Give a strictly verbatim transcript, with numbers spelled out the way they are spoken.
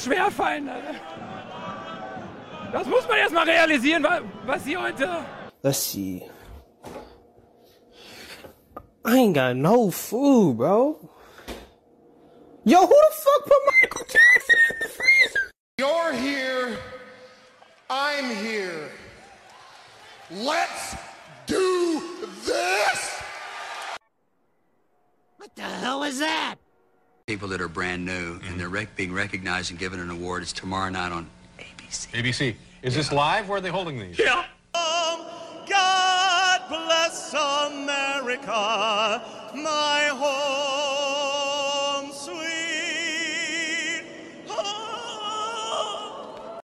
schwerfallen. Alter. Das muss man erstmal realisieren, was sie heute... Let's see. I ain't got no food, bro. Yo, who the fuck put Michael Jackson in the freezer? You're here. I'm here. Let's do this! What the hell is that? People that are brand new mm-hmm. and they're rec being recognized and given an award. It's tomorrow night on A B C. A B C. Is yeah. this live? Where are they holding these? Yeah. Um, God bless America, my home.